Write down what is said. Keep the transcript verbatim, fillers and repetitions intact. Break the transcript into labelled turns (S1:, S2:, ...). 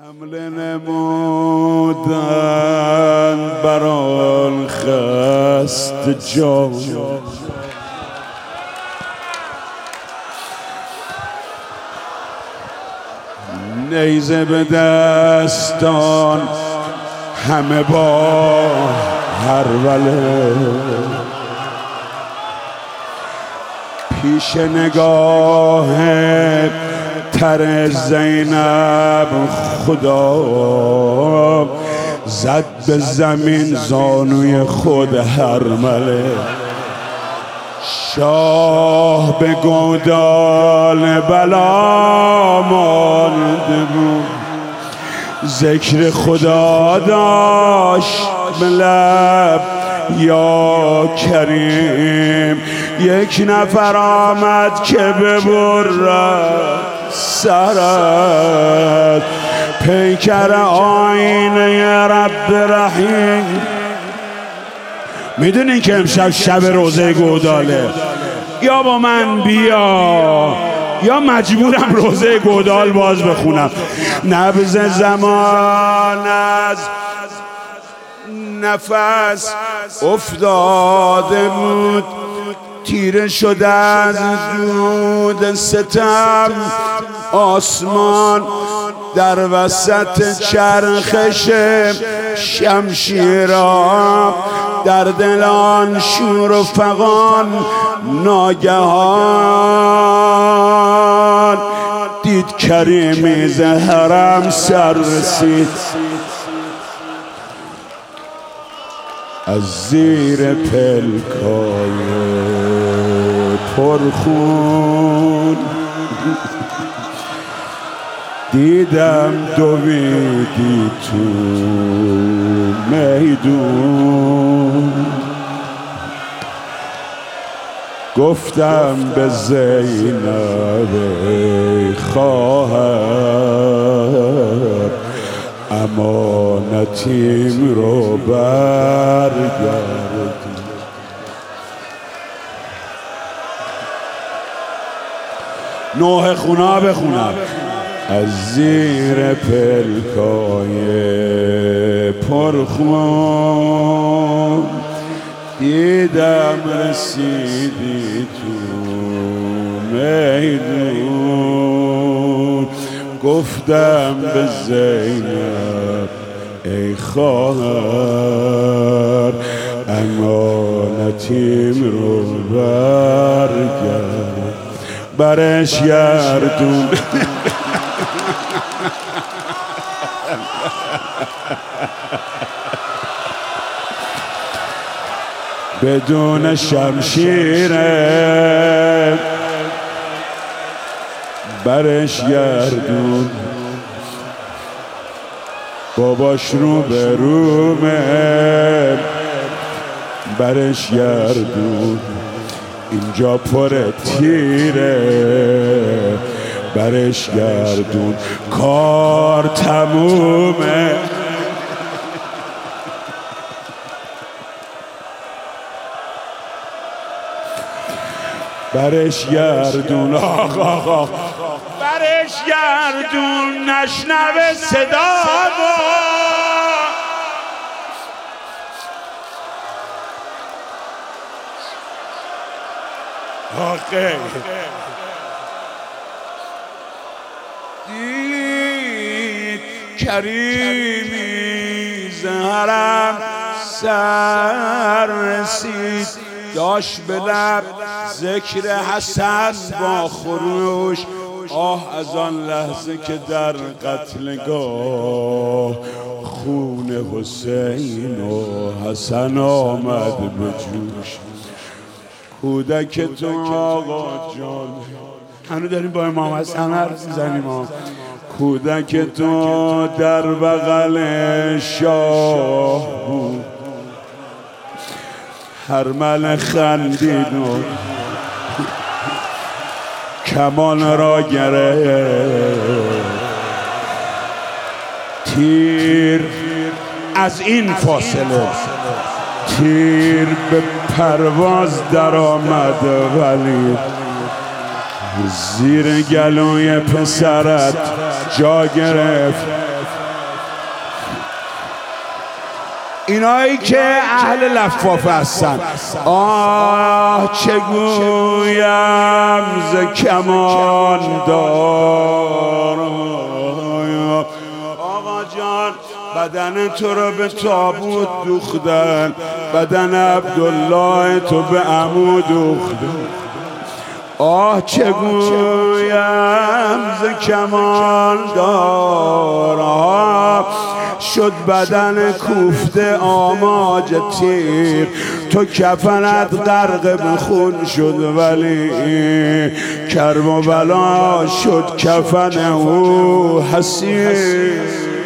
S1: حمله نمودن بران خست جان، نیزه به دستان همه با هروله، پیش نگاه تر زینب خدا زد به زمین زانوی خود هرمله. شاه به گودال بلا مانده بود، ذکر خدا داشت به لب یا کریم. یک نفر آمد که ببرد سرت پیکر آینه رب رحیم. میدونین که امشب شب روزه گوداله، یا با من بیا یا مجبورم روزه گودال باز بخونم. نبض زمان از نفس افتاده بود، تیره شده از دود ستم آسمان، در وسط چرخش شمشیرها در دلان شور و فغان. ناگهان دید کریمی ز حرم سر رسید، از زیر پلکای پرخون دیدم دویدی تو میدون. گفتم به زینب خواهر امانتیم رو برگردی. نوح خونا بخونم. از زیر پلکای پرخون دیدم رسیدی تو میدون. گفتم به زینب ای خواهر امانتیم رو برگرد، برش گردون. بدون شمشیره برش گردون. باباش رو به رومه برش گردون. اینجا پر تیره برش گردون. کار تمومه. برش گردون آقا آقا برش گردون نشنوه صدا آقا. دید کریمی ز حرم سر رسید، داشت به لب ذکر حسن با خروش. آه از آن لحظه که در قتلگاه خون حسین و حسن آمد به جوش. کودک تو آقا جان، هنو داریم با امام حسن حرف میزنیم. کودک تو در بغل شاه بود، هرمل خندید و کمان را گرفت. تیر از این فاصله تیر به پرواز در آمد، ولی زیر گلوی پسرت جا گرفت. اینایی که اهل لفافه هستن. آه چگویم ز کمان دار آقا جان، بدن تو رو به تابوت دوختن، بدن عبدالله تو به عمود دوختن. آه چگویم ز کمان دار شد بدن کوفته آماج تیر، تو کفنت غرق به خون شد ولی کرب و بلا شد کفن او حسیر.